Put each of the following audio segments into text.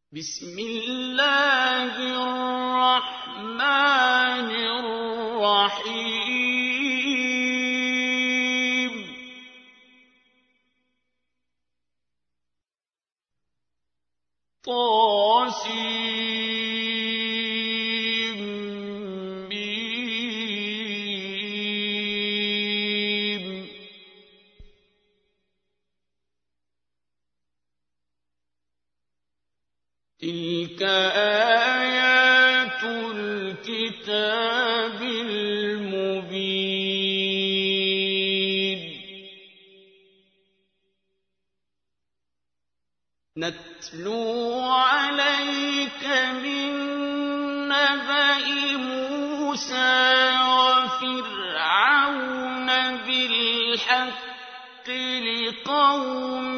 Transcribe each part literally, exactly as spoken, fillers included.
بسم الله الرحمن الرحيم طاسيم ميم تلك آيات الكتاب المبين نتلو عليك من نبأ موسى وفرعون بالحق لقوم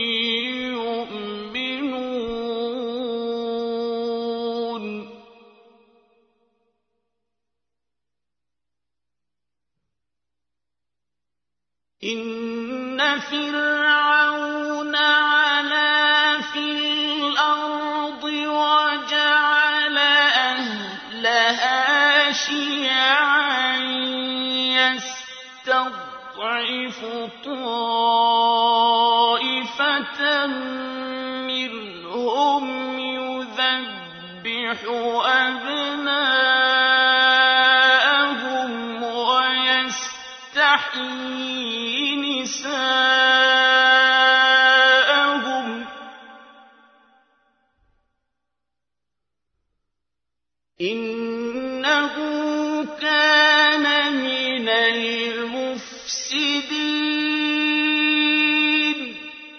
يؤمنون إن فرعون علا في الأرض وجعل أهلها شيعا يستضعف طائفة منهم يذبح أبناءهم ويستحيي نساءهم إنه كان من المفسدين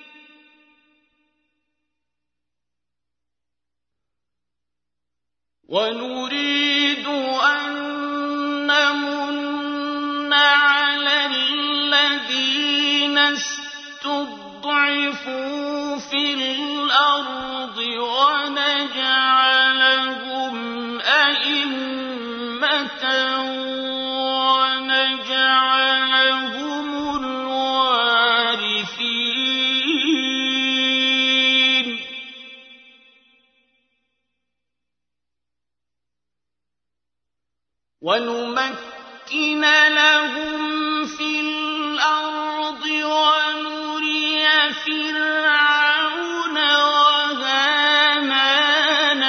ونريد أن نمن على الذين استضعفوا في الأرض ونجعلهم أئمة ونجعلهم الوارثين ونمكن لهم في الأرض ونري فرعون وهامان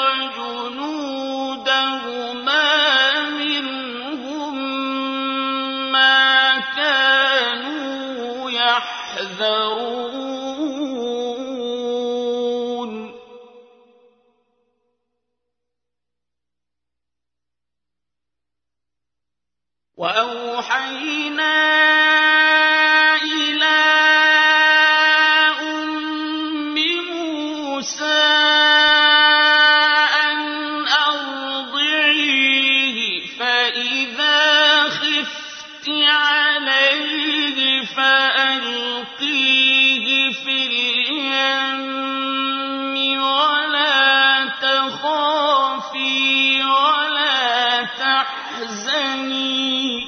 وجنودهما منهم ما كانوا يحذرون وأوحينا إلى أم موسى أن أرضعيه فإذا خفت عليه فألقيه في اليم ولا تخافي ولا تحزني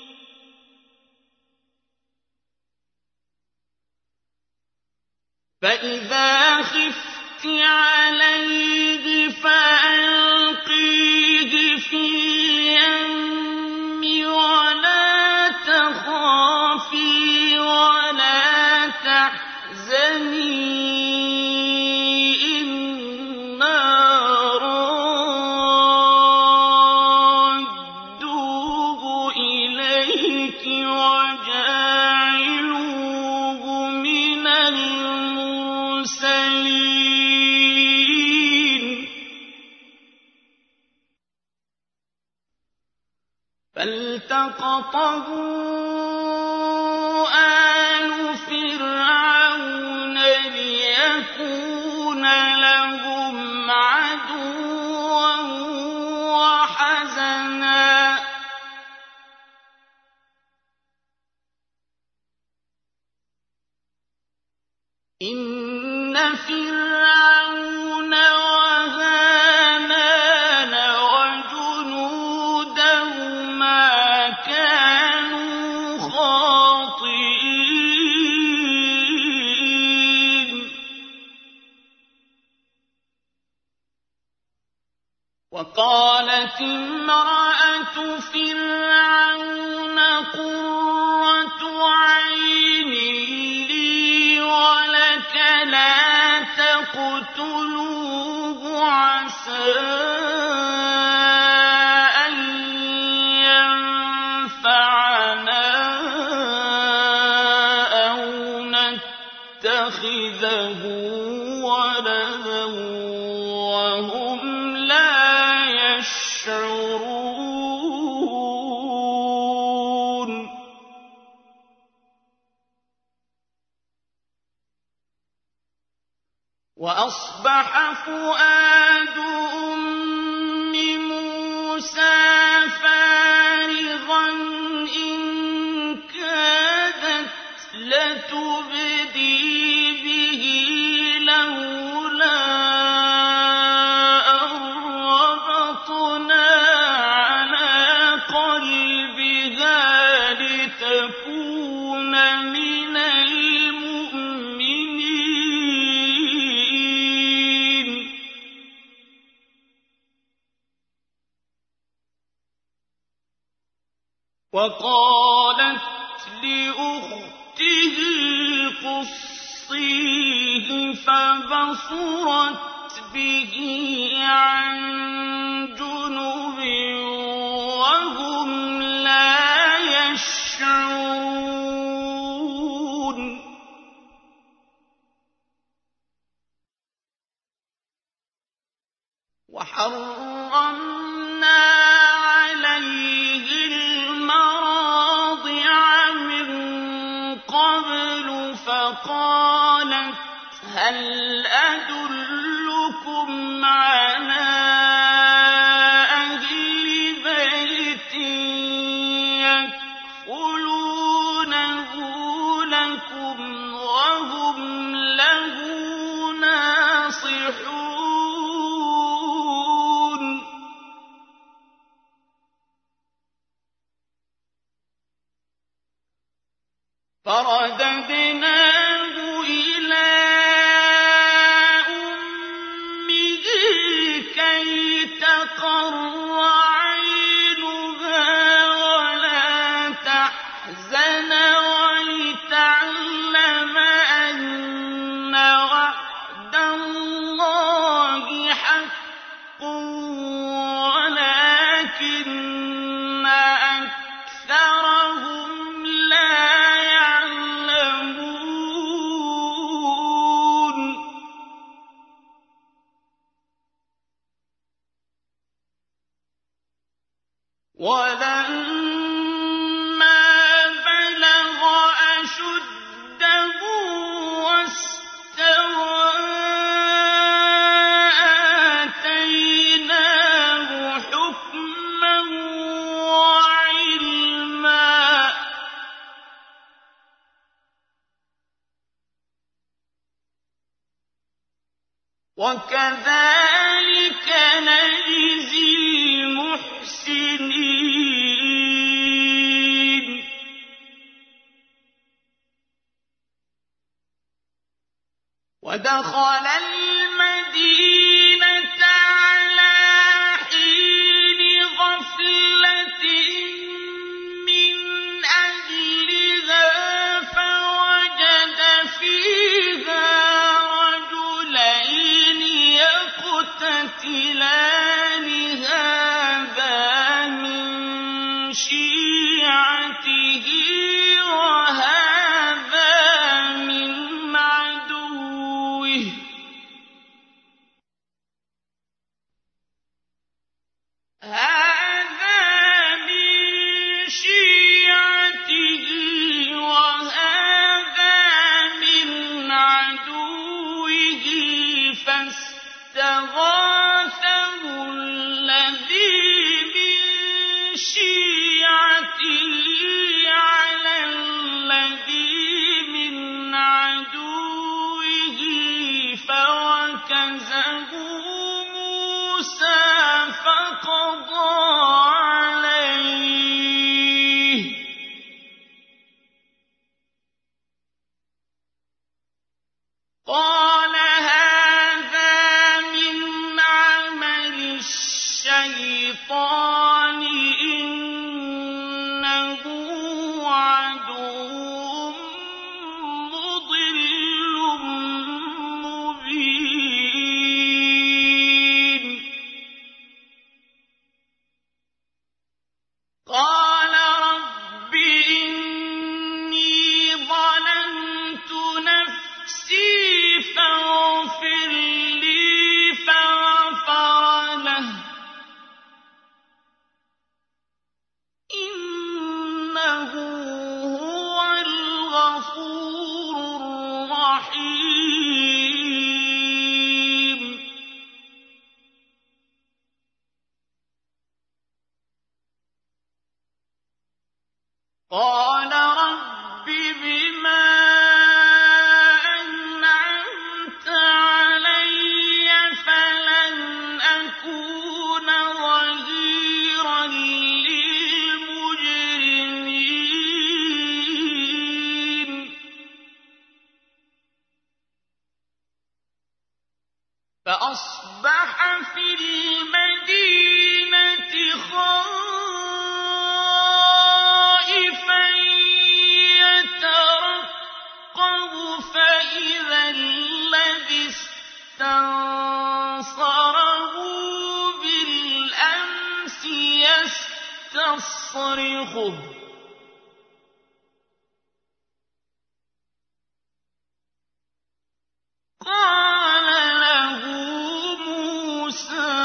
فإذا خفت عليه فألقيه في اليم ولا تخافي ولا تحزني إنا رادوه إليك وجاعلوه من المرسلين فالتقطه آل فرعون ليكون لهم عدوا وحزنا إن فرعون وهامان وجنودهما كانوا خاطئين وقالت امرأة فرعون قرة عين لي ولك لا تقتلوه عسى أن ينفعنا أو نتخذه ولدا وهم لا يشعرون. وأصبح فؤاد أم موسى فارغا إن كادت لتبدي به لولا أن ربطنا على قلبها لتكون من المؤمنين. وقالت لأخته قصيه فبصرت به عن جنب وهم لا يشعرون. وحرمنا عليه المراضع من قبل فقالت هل أدلكم على أهل بيت يكفلونه لكم وهم له ناصحون. فرددناه إلى أمه كي تقر عينها ولا تحزن ولتعلم أن وعد الله حق ولكن أكثرهم لا يعلمون. ولما بلغ أشده واستوى آتيناه حكما وعلما. وكذلك نجزي المحسنين. ودخل المدينة على حين غفلة من أهلها فوجد فيها رجلين يقتتلان هذا من شيعته وهذا من عدوه قال رب بما أنعمت علي فلن أكون ظهيرا للمجرمين فأصبح في المدينة خائفا يترقب فإذا الذي استنصره بالأمس يستصرخه قال له موسى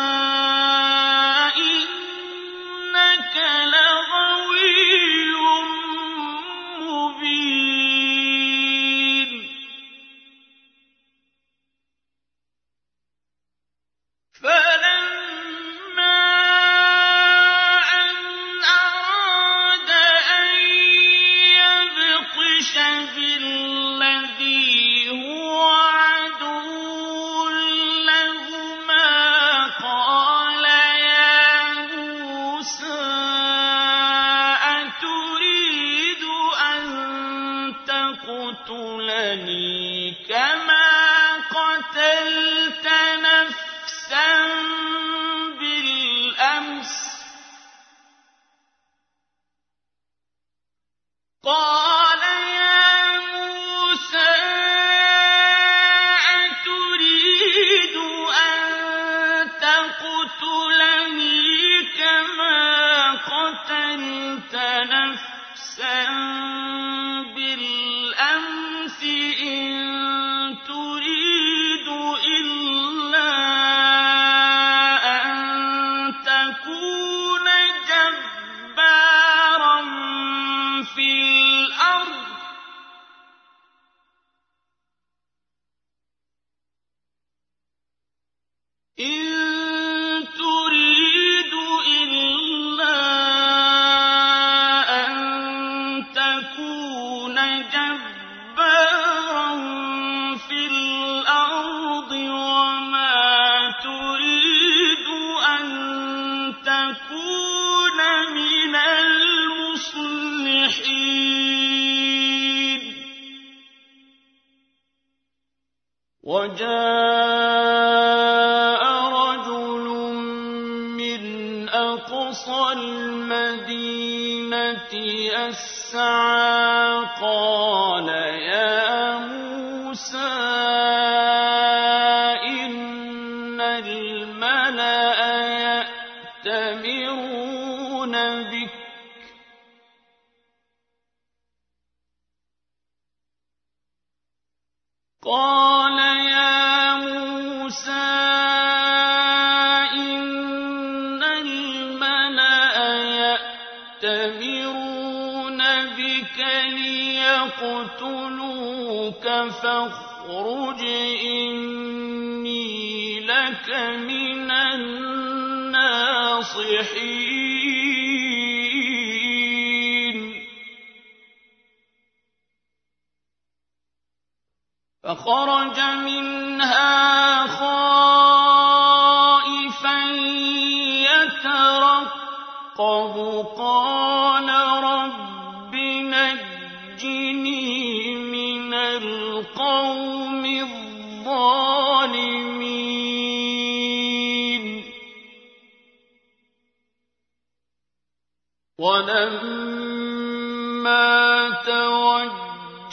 إنك لغوي مبين فلما أن أراد أن يبطش بالذي هو عدو لهما قال يا موسى أتريد أن تقتلني كما قتلت نفسا بالأمس قال يا موسى أتريد أن تقتلني كما قتلت نفسا بالأمس إن تريد إلا أن تكون جبارا في الأرض إن تريد إلا أن تكون جبارا في الأرض وما تريد أن تكون من المصلحين وجاء رجل من أقصى المدينة يسعى قال يا موسى إن الملأ يأتمرون بك قال يا موسى إن الملأ يأتمرون بك ليقتلوك فاخرج إني لك من الناصحين فخرج منها خائفا يترقب قال رب نجني من القوم الظالمين ولما توجه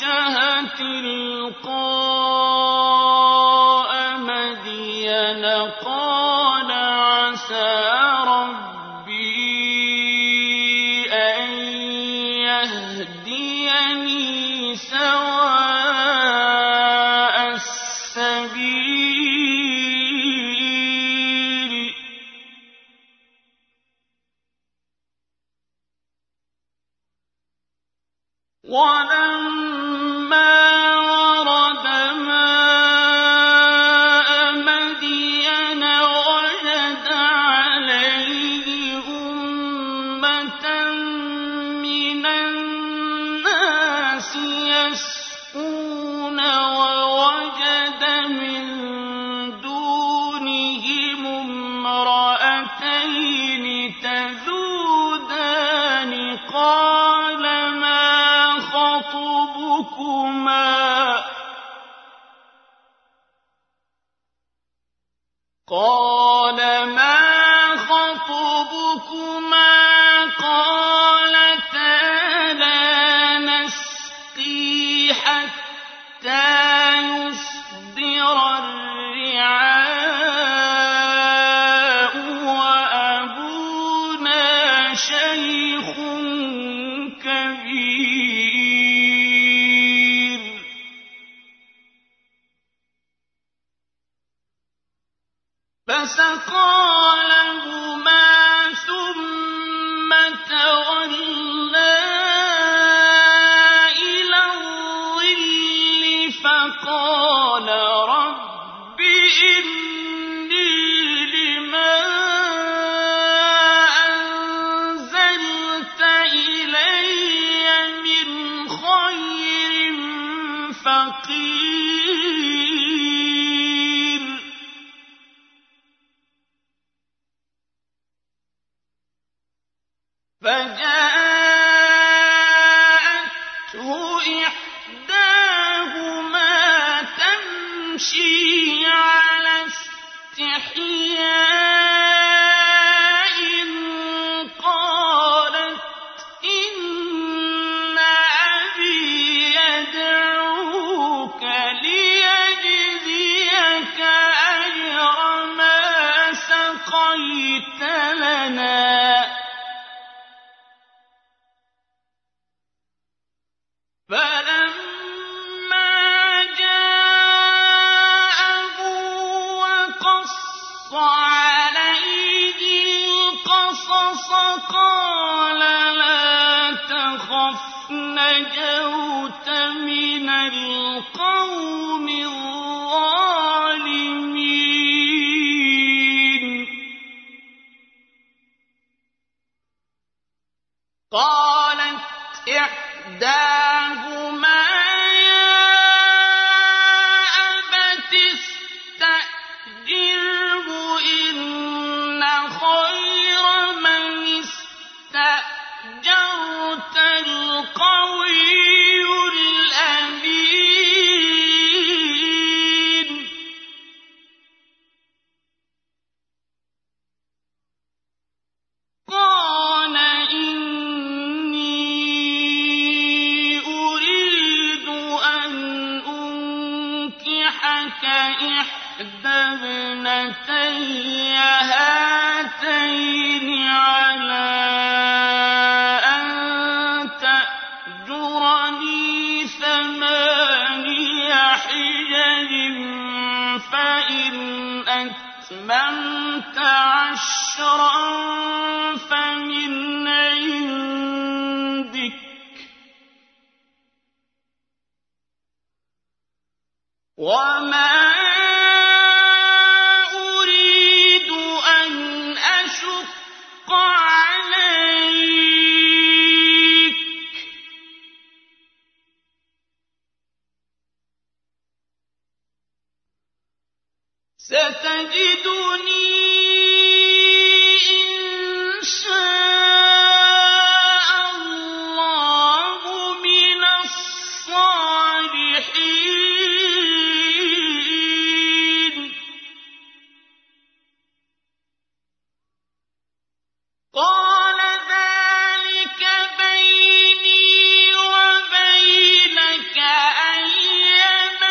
تلقاء مدين قال عسى ربي أن يهديني سواء السبيل ولما ورد ماء مدين وجد عليه أمة من الناس خطبكما قال ما خطبكما قالتا لا نسقي حتى يصدر الرعاء وأبونا شيخ كبير فسقى لهما ثم تولى إلى الظل فقال رب إني لما أنزلت إلي من خير فقير فجاءته إحداهما تمشي على استحياء قالت إن أبي يدعوك ليجزيك أجر ما سقيت لنا فلما جاءه وقص عليه القصص قال لا تخف نجوت من القوم الظالمين قالت إحداهما يا أبت استأجره إن خير من استأجرت القوي الأمين قال إني أريد أن أنكحك إحدى ابنتي هاتين على أن تأجرني ثماني حجج فإن أتممت عشرا فمن عندك وما أريد أن أشق عليك ستجدني إن شاء الله من الصالحين قال ذلك بيني وبينك أيما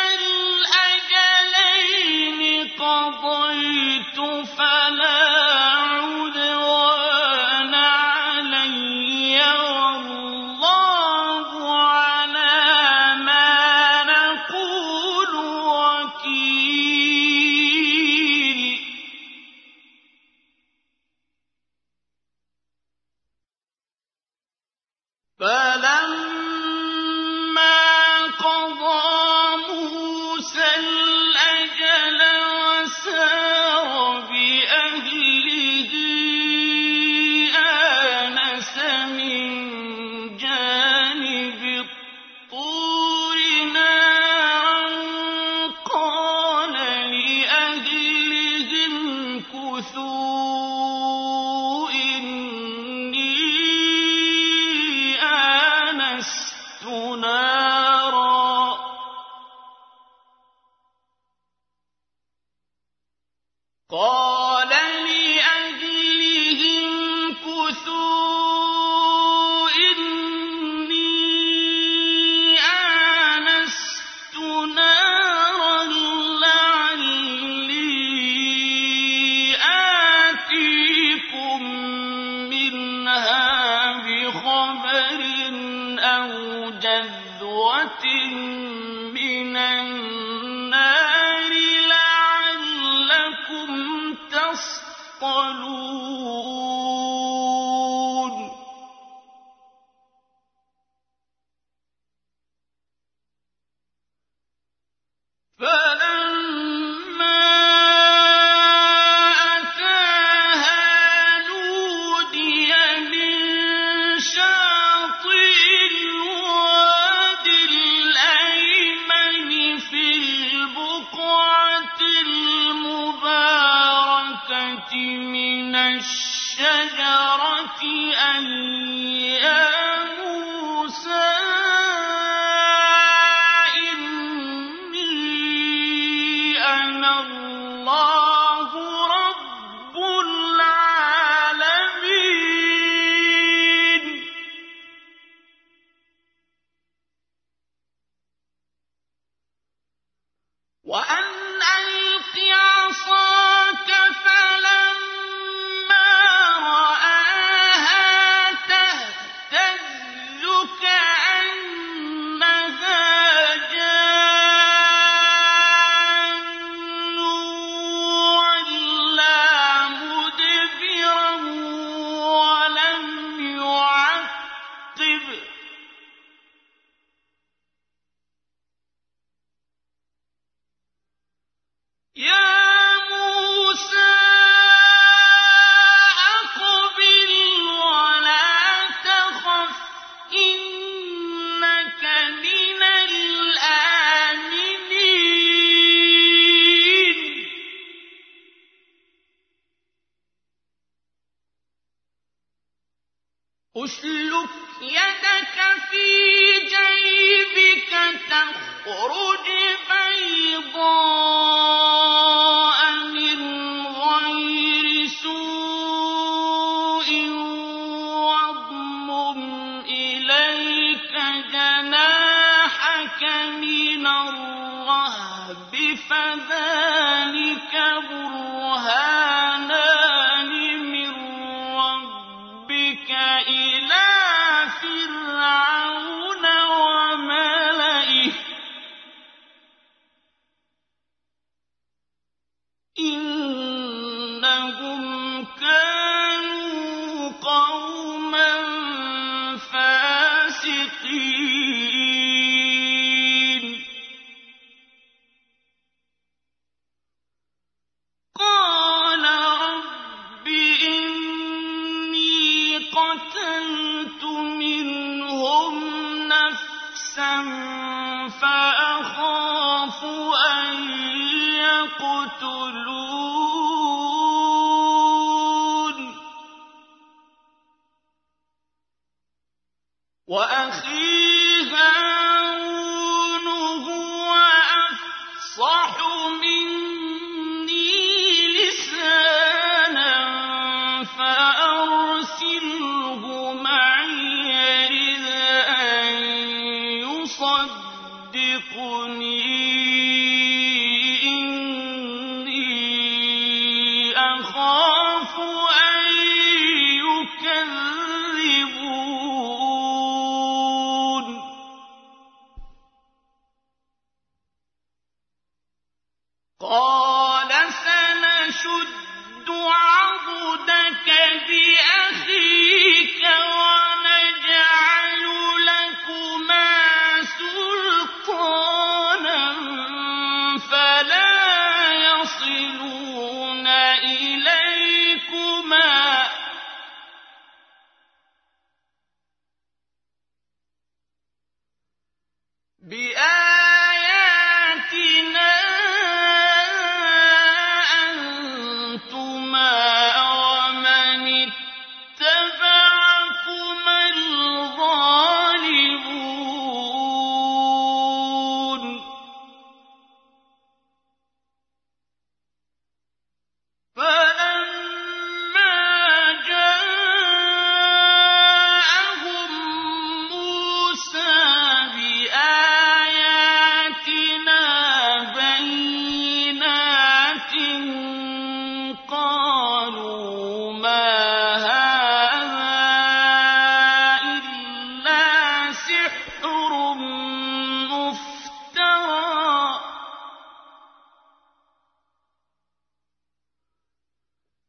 الأجلين قضيت فلا عدوان علي والله على ما نقول وكيل فلما قضى موسى الأجل وسار بأهله آنس من جانب الطور نارا قال لأهلهم كثوا إني آنست نارا قال لأهله امكثوا إني آنست نارا لعلي آتيكم منها بخبر أو جذوة من النار لعلكم تصطلون فلما أتاها نودي من شاطئ الواد الأيمن في البقعة المباركة من الشجرة أن يا موسى إني أنا الله رب العالمين وأن ألق عصاك فلما رآها تهتز كأنها جان ولا مدبرا ولم يعقب يا موسى أقبل ولا تخف إنك من الآمنين أسلك يدك في جيبك تخرج بيضاء من غير سوء واضمم إليك جناحك من الرهب فذلك برهانان من ربك إلى فرعون وملئه إنهم كانوا قوما فاسقين قال رب إني قتلت منهم نفسا فأخاف أن يقتلون وأخي هارون هو أفصح مني لسانا فأرسله معي يرد أن يصدقني إني أخاف أن يكذبون قال سنشد عضدك بأخيك ونجعل لكما سلطانا فلا يصلون إليكما بآياتنا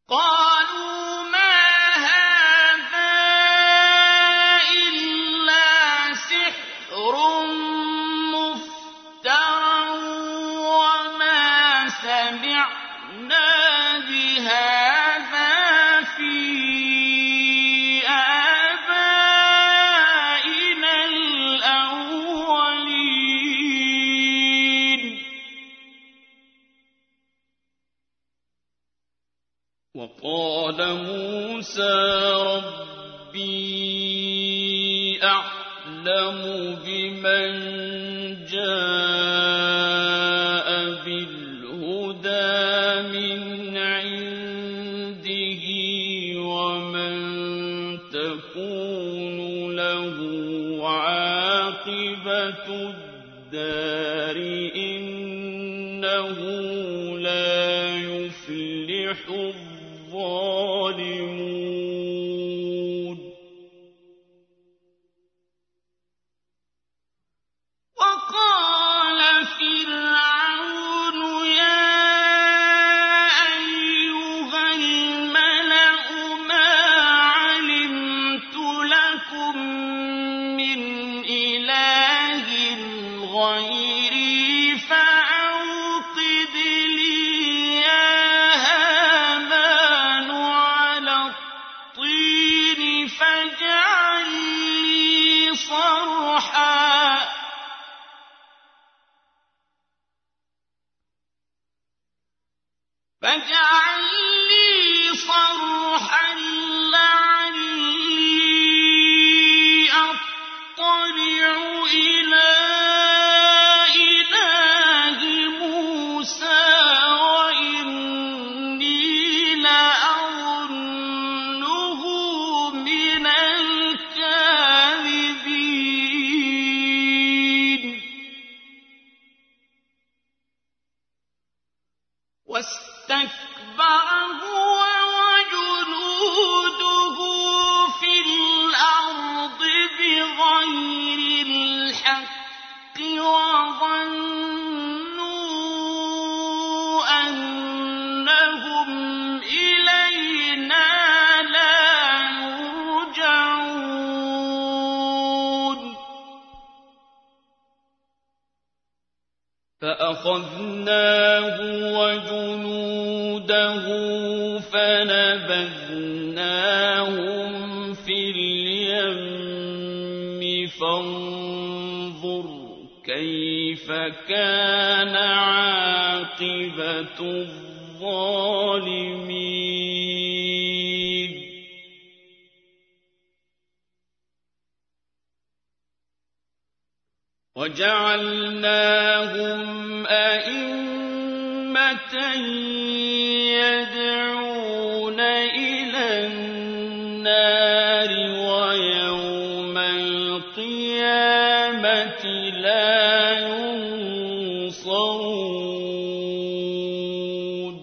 قالوا ما هذا إلا سحر مفترى وما سمعنا بهذا في آبائنا الأولين. وقال موسى ربي أعلم بمن جاء بالهدى من عنده ومن تكون له عاقبة الدار إنه لا يفلح الظالمون. وقال فرعون يا أيها الملأ ما علمت لكم من إله غيري فأوقد لي يا هامان على الطين فاجعل لي صرحا فاجعل لي صرحا لعلي أطلع إلى إله موسى وإني لأظنه من الكاذبين. واستكبر هو وجنوده في الأرض بغير الحق وظنوا أنهم إلينا لا يرجعون. فأخذناه وجنوده فنبذناهم في اليم فانظر كيف كان عاقبة الظالمين. وجعلناهم أئمة يدعون إلى النار ويوم القيامة لا ينصرون.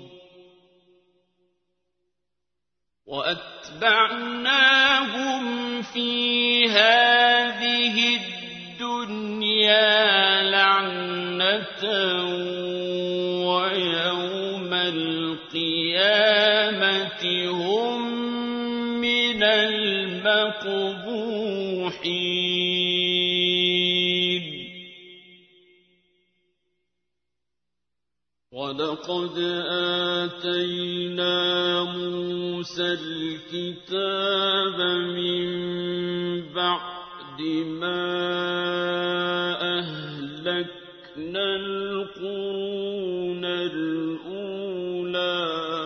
وأتبعناهم في هذه الدنيا لعنة ويوم القيامة هم من المقبوحين. ولقد آتينا موسى الكتاب من بعد ما أهلكنا القرون الأولى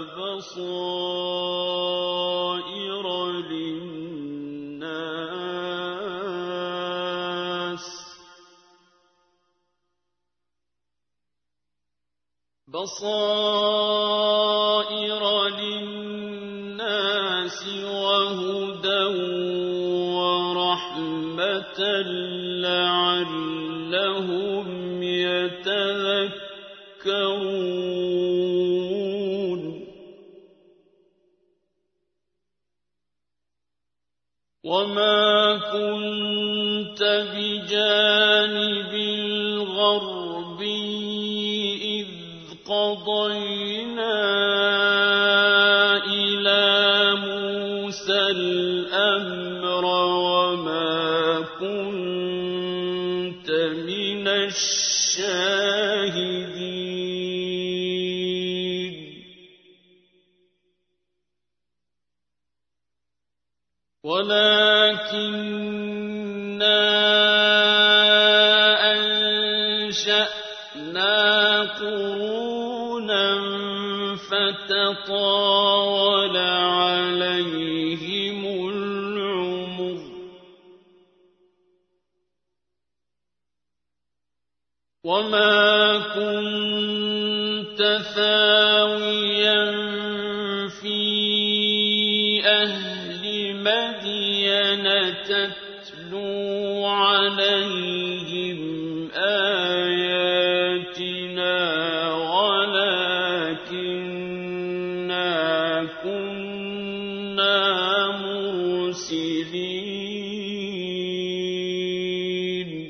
بصائر للناس بصائر للناس وهدى ورحمة لعلهم يتذكرون. وما كنت بجانب الغربي إذ قضينا إلى الشاهدين ولكننا أنشأنا قرونا فتطاول عليهم العمر وما كنت ثاويا في أهل مدين تتلو عليهم آياتنا ولكننا كنا مرسلين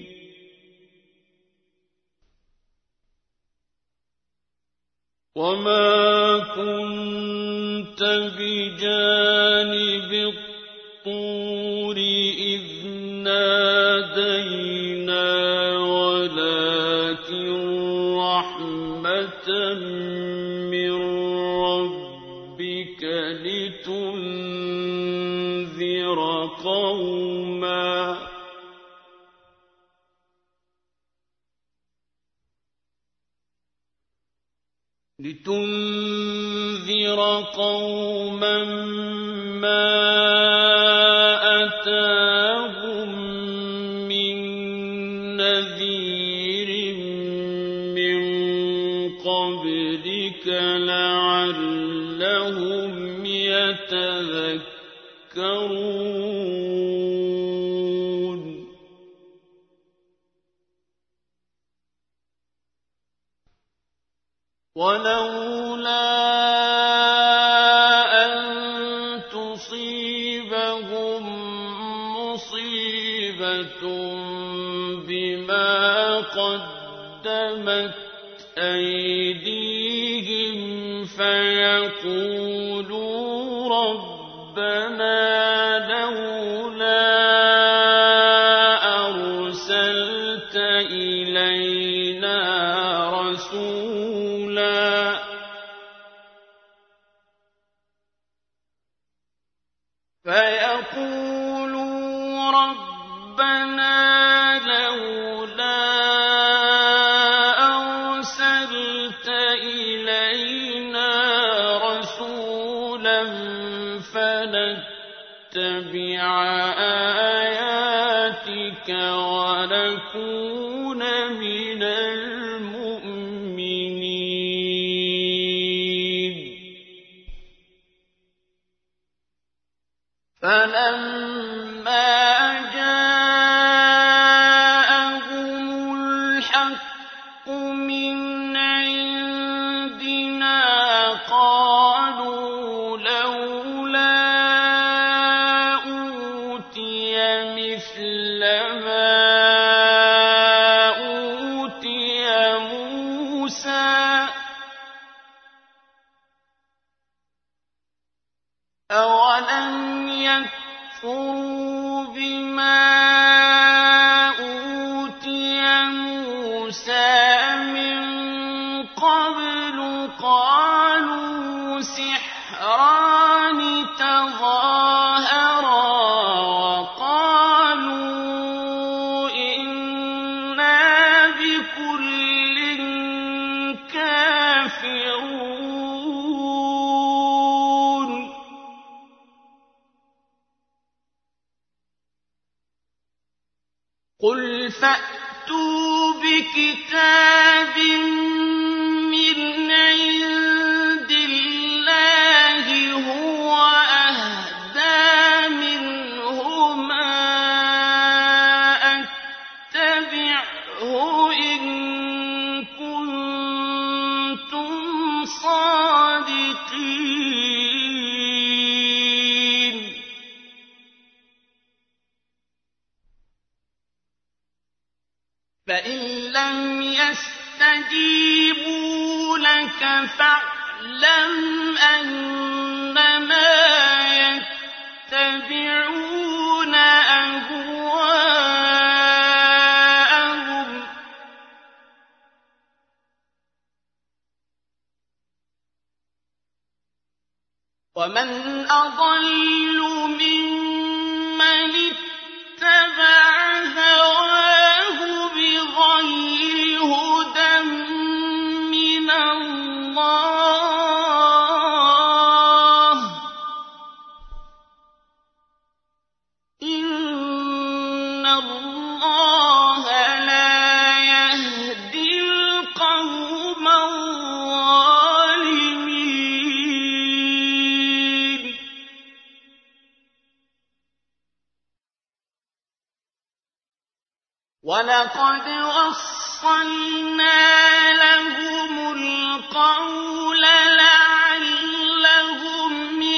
وما كنت بجانب الطور إذ نادينا ولكن رحمة من ربك لتنذر قوما لتنذر قوما ما أتاهم من نذير من قبلك لعلهم يتذكرون ولولا أن تصيبهم مصيبة بما قدمت أيديهم فيقولوا ربنا لولا أرسلت إلينا رسولا فيقولوا ربنا لولا أرسلت إلينا رسولا فنتبع آياتك ونكون من المؤمنين فلما جاءهم الحق من عندنا قالوا لولا أوتي مثل ما أوتي موسى أولم يكفروا بما أوتي موسى من قبل قالوا سحران تظاهرا وقالوا إنا بكل كافرون قل فأتوا بكتاب من عند الله هو أهدى منهما أتبعه إن كنتم صادقين فإن لم يستجيبوا لك فاعلم أنما يتبعون أهواءهم ومن أضل ممن اتبع هواه بغير هدى من الله إن الله لا يهدي القوم الظالمين ولقد وصلنا لهم القول لعلهم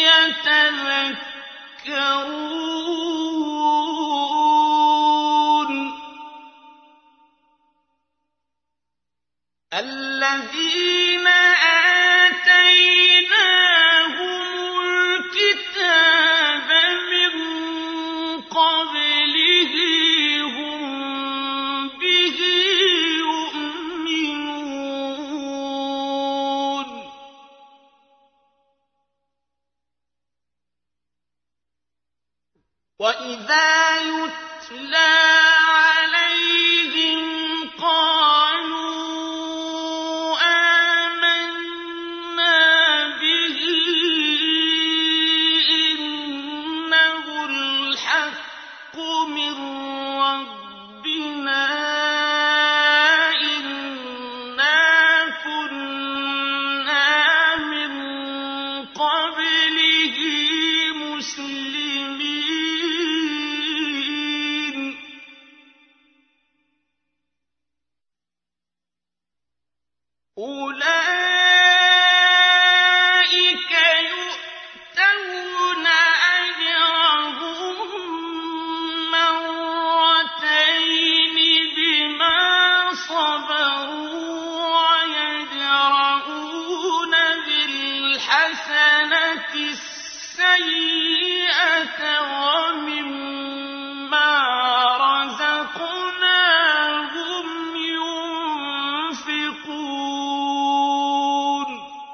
يتذكرون الذين آتيناهم الكتاب من قبله هم به يؤمنون وإذا يتلى عليهم قالوا آمنا به إنه الحق من ربنا إنا كنا من قبله مسلمين أولئك يؤتون أجرهم مرتين بما صبروا ويدرؤون بالحسنة السيئة ومما رزقناهم ينفقون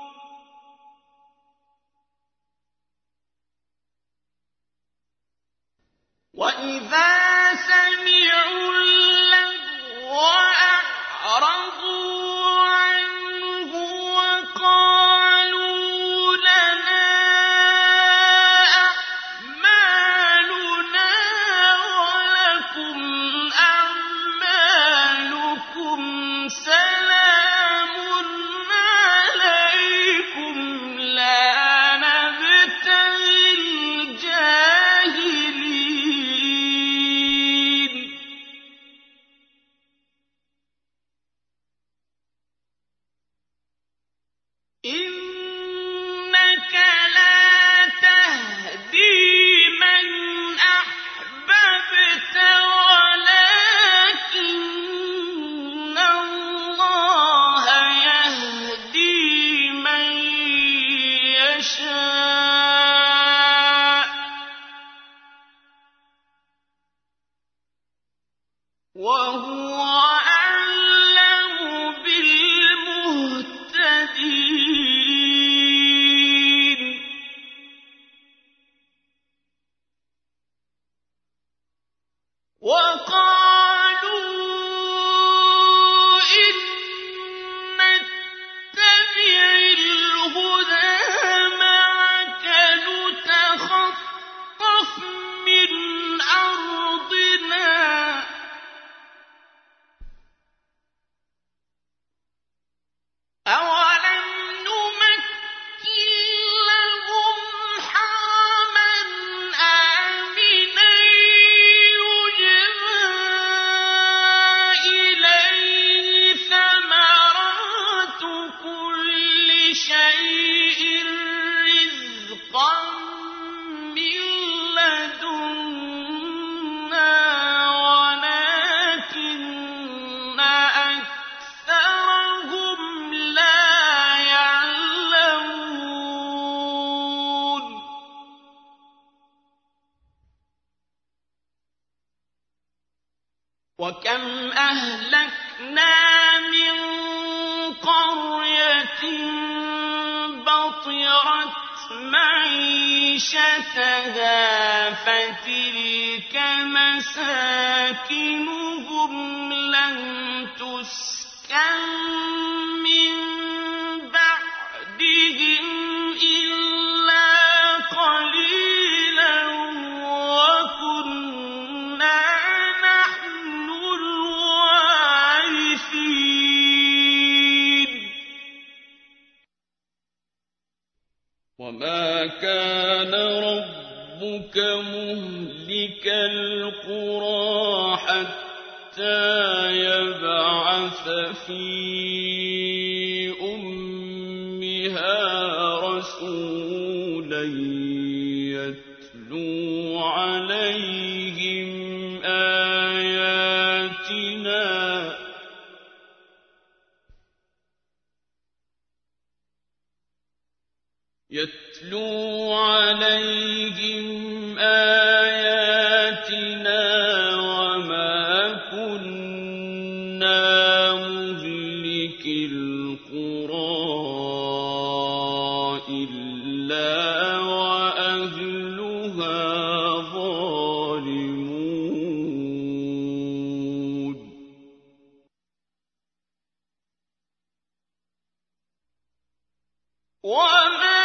وإذا سمعوا اللغو أعرضوا عنه وقالوا لنا أعمالنا ولكم أعمالكم سلام عليكم لا نبتغي الجاهلين إنك لا تهدي من أحببت ولكن الله يهدي من يشاء وهو أعلم بالمهتدين وقالوا إن نتبع الهدى معك نتخطف من أرضنا أولم نمكن لهم حرما آمنا يجبى إليه ثمرات كل شيء رزقا من لدنا ولكن أكثرهم لا يعلمون وكم أهلكنا من قرية بطرت معيشتها فتلك مساكنهم لم تسكن من بعدهم إلا قليلا وكنا نحن الوارثين وما كان ربك مهلك القرى حتى يبعث في أمها رسولا يتلو عليهم آياتنا يتلو عليهم آياتنا وما كنا مهلك القرى إلا وأهلها ظالمون وما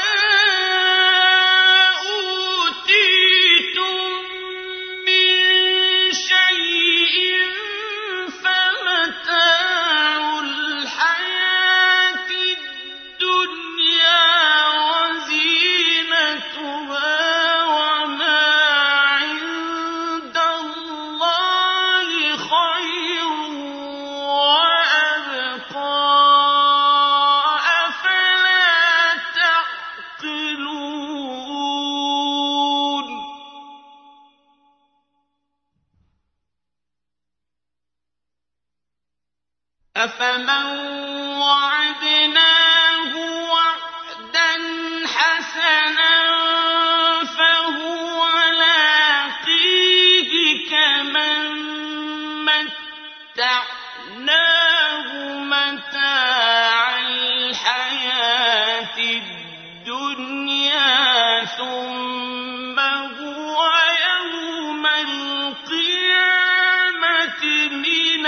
أفمن وعدناه وعدا حسنا فهو لاقيه كمن متعناه متاع الحياة الدنيا ثم هو يوم القيامة من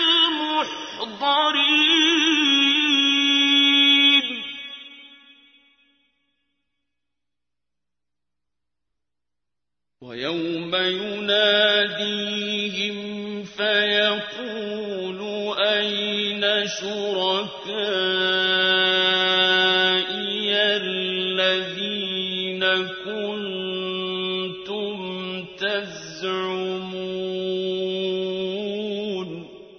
المحضرين ويوم يناديهم فيقول أين شركائي الذين كنتم تزعمون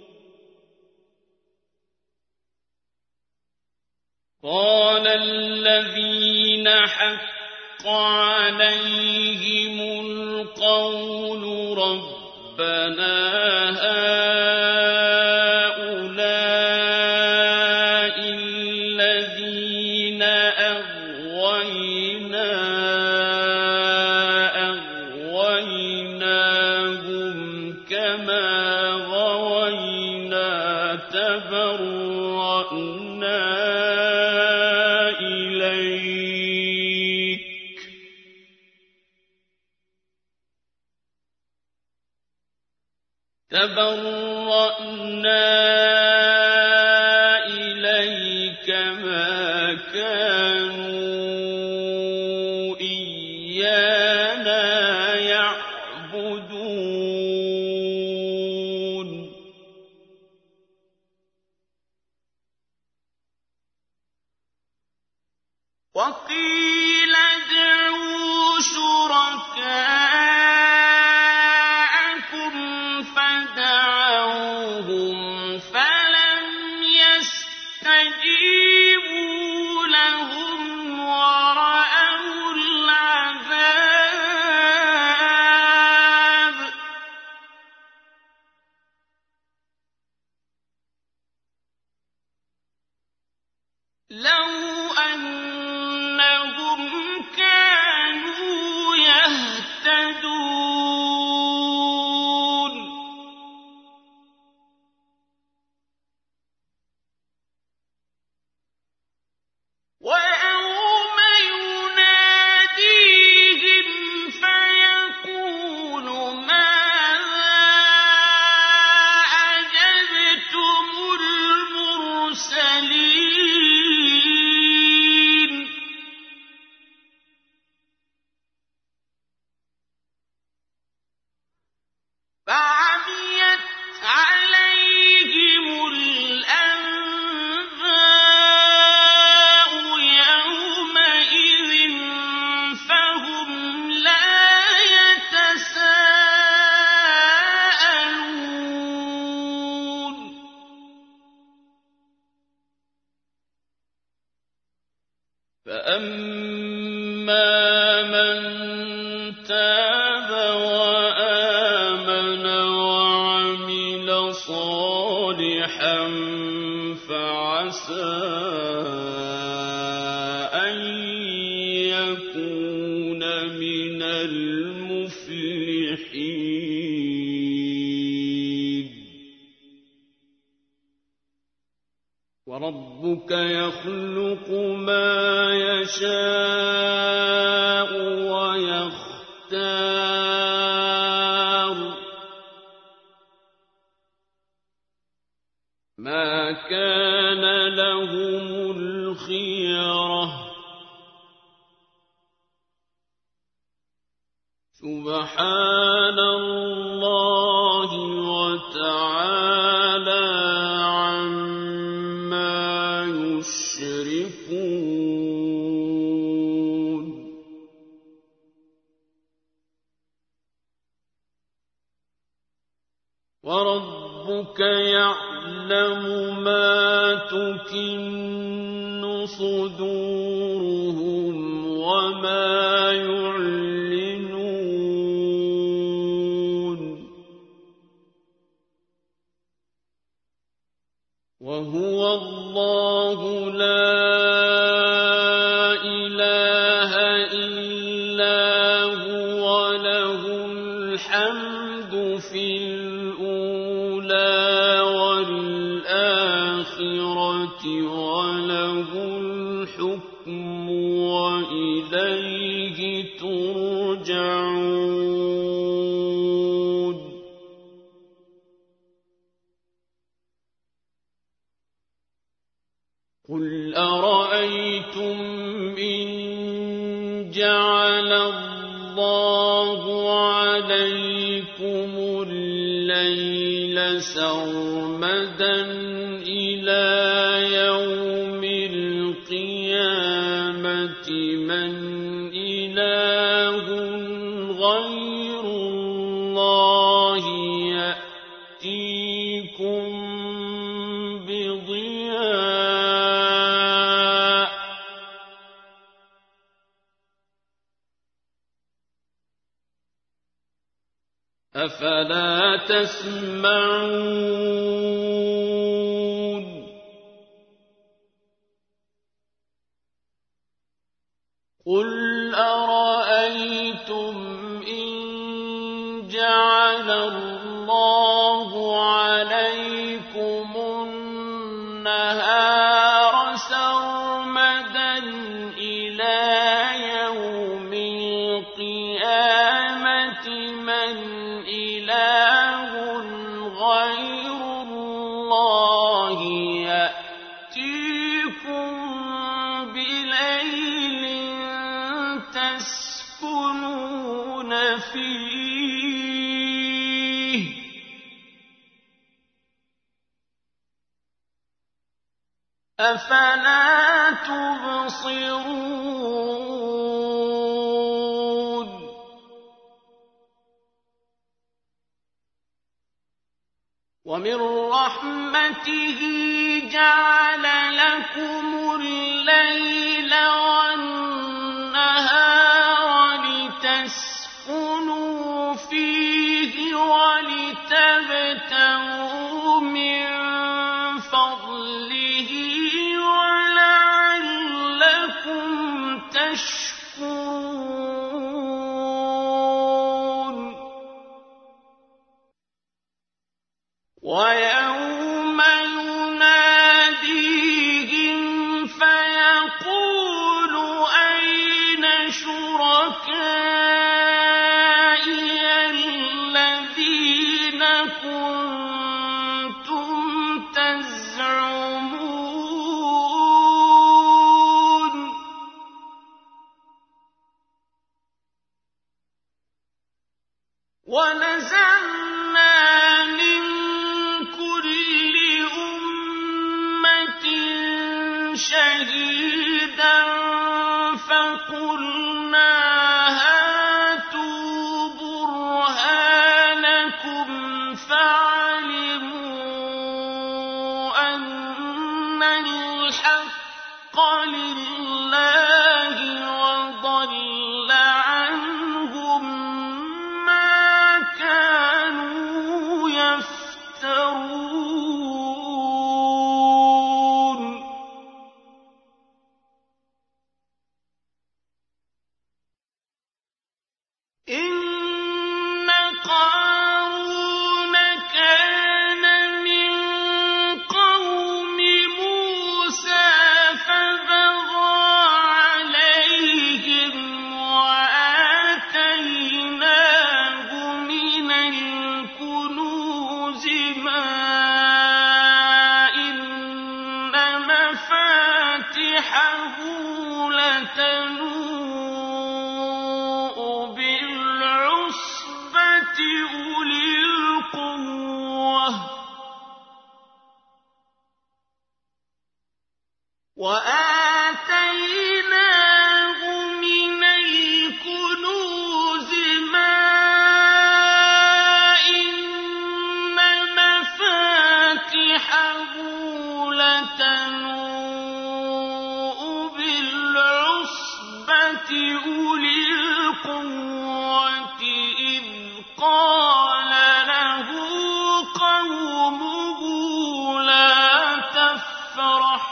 قال الذين حق عليهم القول ربنا هؤلاء الذين أغوينا أغويناهم كما غوينا تبرأنا تبرأنا إليك ما كانوا إيانا يعبدون وقيل ادعوا شركاءكم فدعوهم فلم يستجيبوا لهم ورأوا العذاب فعميت عليهم الأنباء يومئذ فهم لا يتساءلون فأما من تاب وآمن وعمل صالحا فعسى أن يكون من المفلحين وربك يخلق ما يشاء ويختار ما كان لهم الخيرة سبحان الله وتعالى عما يشركون وربك يعلم ما تكن صدورهم وما يعلنون وهو الله لا إله إلا هو له الحمد في الأولى والآخرة وله الحكم وإليه ترجعون قل أرأيتم إن جعل الله عليكم الليل سرمدا إلى يوم القيامة من إله غير الله يأتيكم بضياء أفلا تسمعون قل أرأيتم إن جعل الله عليكم النهار سرمدا إلى يوم القيامة من إله غير الله يأتيكم بليل تسكنون فيه أفلا تبصرون ومن رحمته جعل لكم الليل والنهار لتسكنوا فيه ولتبتغوا من فضله ولعلكم تشكرون ويوم يناديهم فيقول أين شركائي الذين كنتم تزعمون ونزعنا إِنَّ قَارُونَ كَانَ مِن قَوْمِ مُوسَىٰ فَبَغَىٰ عَلَيْهِمْ وَآتَيْنَاهُ مِنَ الْكُنُوزِ مَا إِنَّ مَفَاتِحَهُ لَتَنُوءُ بِالْعُصْبَةِ أُولِي الْقُوَّةِ وَآتَيْنَاهُ مِنَ الْكُنُوزِ مَا إِنَّ مَفَاتِحَهُ لَتَنُوءُ بِالْعُصْبَةِ أُولِي الْقُوَّةِ إِذْ قَالَ لَهُ قَوْمُهُ لَا تَفْرَحْ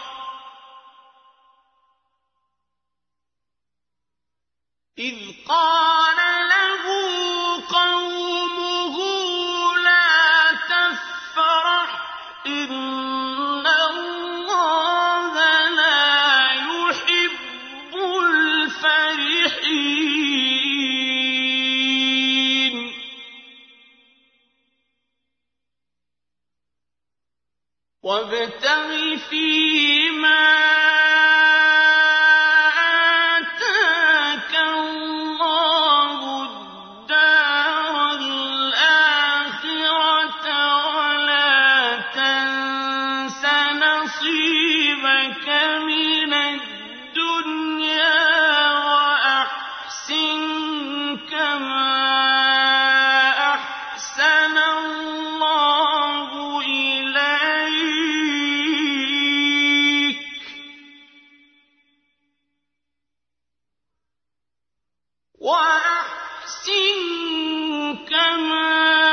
إِذْ قَالَ لَهُ قَوْمُهُ لَا تَفْرَحْ إِنَّ اللَّهَ لَا يُحِبُّ الْفَرِحِينَ وَابْتَغِ فِيمَا آتَاكَ اللَّهُ الدَّارَ الْآخِرَةَ وَلَا تَنسَ نَصِيبَكَ مِنَ الدُّنْيَا وَأَحْسِن كَمَا أَحْسَنَ اللَّهُ إِلَيْكَ وَأَحْسِن كَمَا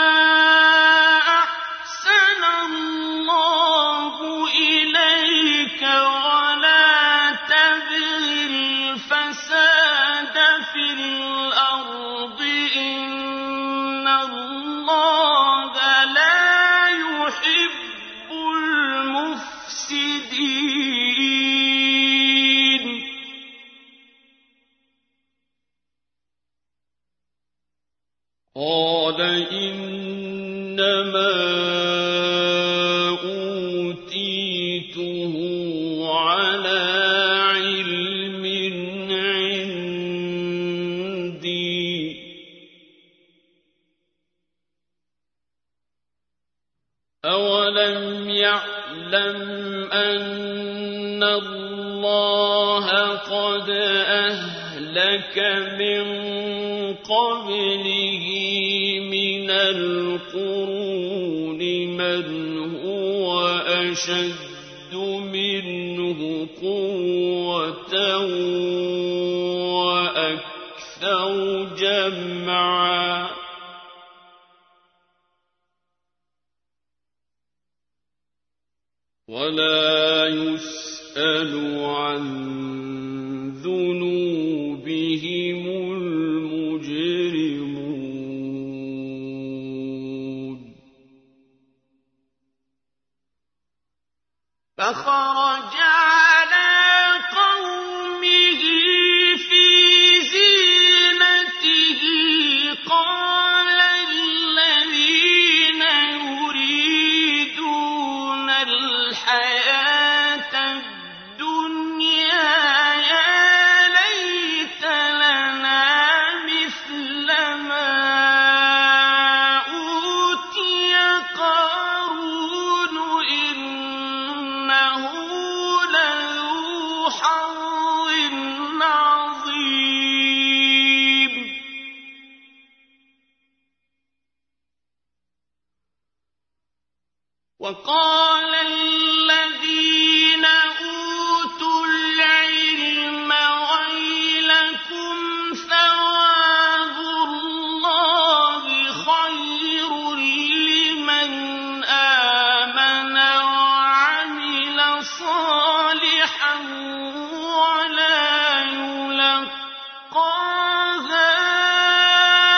أَحْسَنَ اللَّهُ إِلَيْكَ وَلَا تَبْغِ الْفَسَادَ فِي الْأَرْضِ إِنَّ اللَّهَ لَا يُحِبُّ الْمُفْسِدِينَ قَالَ إِنَّمَا أُوتِيتُهُ عَلَىٰ عِلْمٍ عِندِي أَوَلَمْ يَعْلَمْ أَنَّ اللَّهَ قَدْ أَهْلَكَ مِن قَبْلِهِ مِنَ الْقُرُونِ مَنْ هُوَ أَشَدُّ مِنْهُ قُوَّةً وَأَكْثَرُ جَمْعًا وَلَا يُسْأَلُ عَن ذُنُوبِهِمُ الْمُجْرِمُونَ فَخَرَجَ عَلَىٰ قَوْمِهِ فِي زِينَتِهِ قَالَ الَّذِينَ يُرِيدُونَ الْحَيَاةَ الدُّنْيَا يَا لَيْتَ لَنَا مِثْلَ مَا أُوتِيَ قَارُونُ إِنَّهُ لَذُو حَظٍّ عَظِيمٍ وَقَالَ الَّذِينَ أُوتُوا الْعِلْمَ وَيْلَكُمْ ثَوَابُ اللَّهِ خَيْرٌ لِّمَنْ آمَنَ وَعَمِلَ صَالِحًا وَلَا يُلَقَّاهَا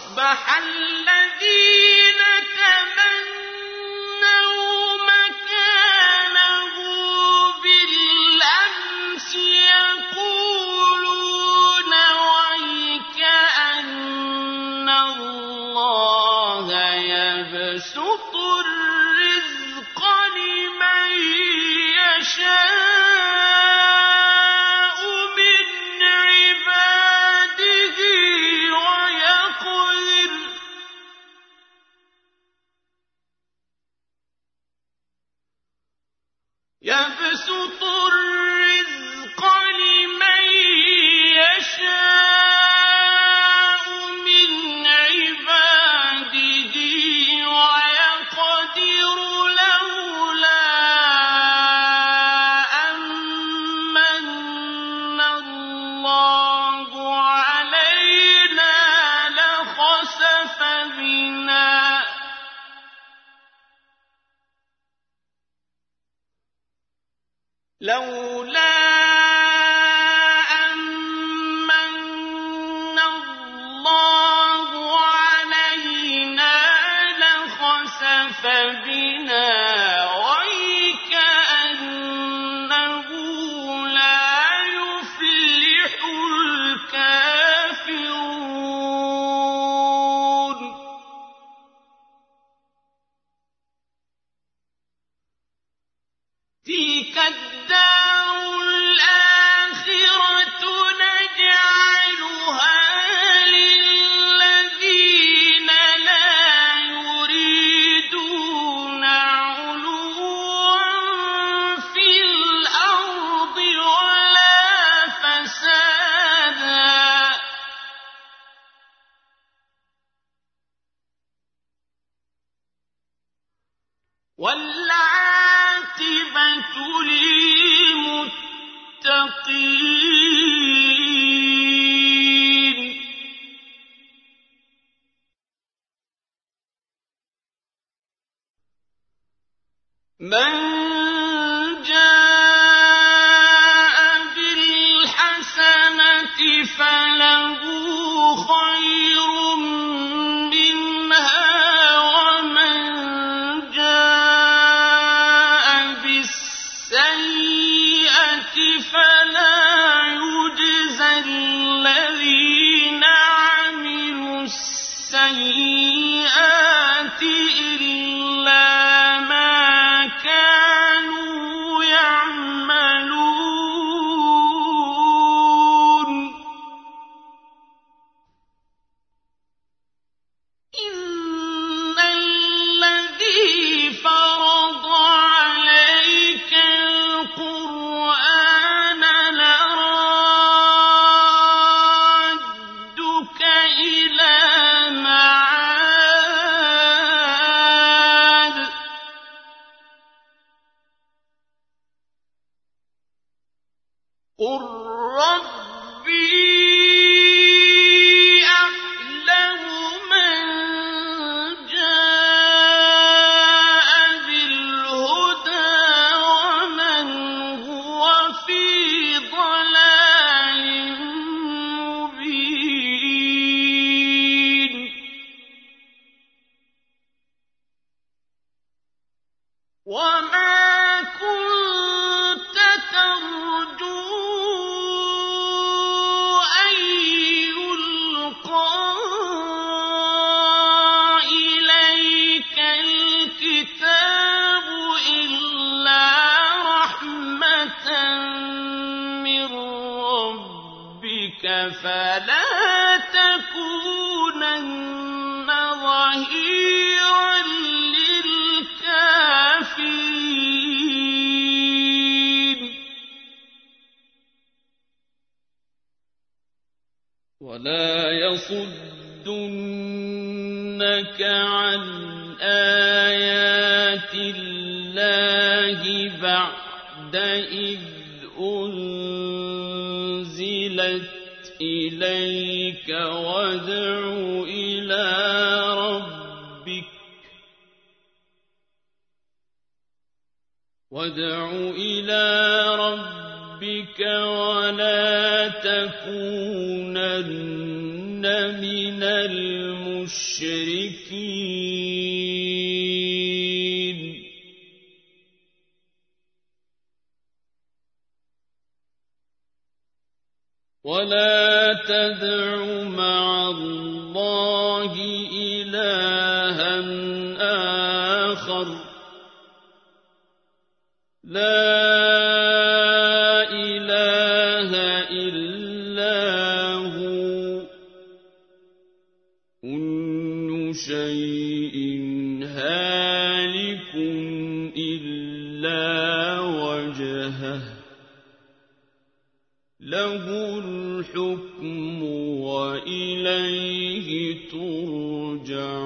وأصبح الذين تمنوا مكانه بالأمس يقولون ويك أن الله يبسط الرزق لمن يشاء من عباده ويقدر يبسط الرزق لمن يشاء من عباده ويقدر لولا أن من الله علينا لخسف بنا لولا أن من الله علينا لخسف بنا وكأنه لا يفلح الكافرون تلك الدار الآخرة نجعلها للذين لا يريدون علوا في الأرض ولا فسادا والعاقبة للمتقين من جاء بالحسنة فله خير منها ومن جاء بالسيئة فلا يجزى الذين عملوا السيئات إلا ما كانوا يعملون إن الذي فرض عليك القرآن لرادك إلى معاد قل ربي أعلم من جاء بالهدى ومن هو في ضلال مبين وما كنت ترجو أن يلقى إليك الكتاب إلا رحمة من ربك فلا تكونن ظهيرا للكافرين ولا يصدنك عن آيات الله بعد إذ أنزلت إليك وادع إلى ربك وادع إلى ربك ولا تكونن من المشركين المشركين ولا تدع مع الله إلها آخر لا إله إلا هو كل شيء هالك إلا وجهه له الحكم وإليه ترجعون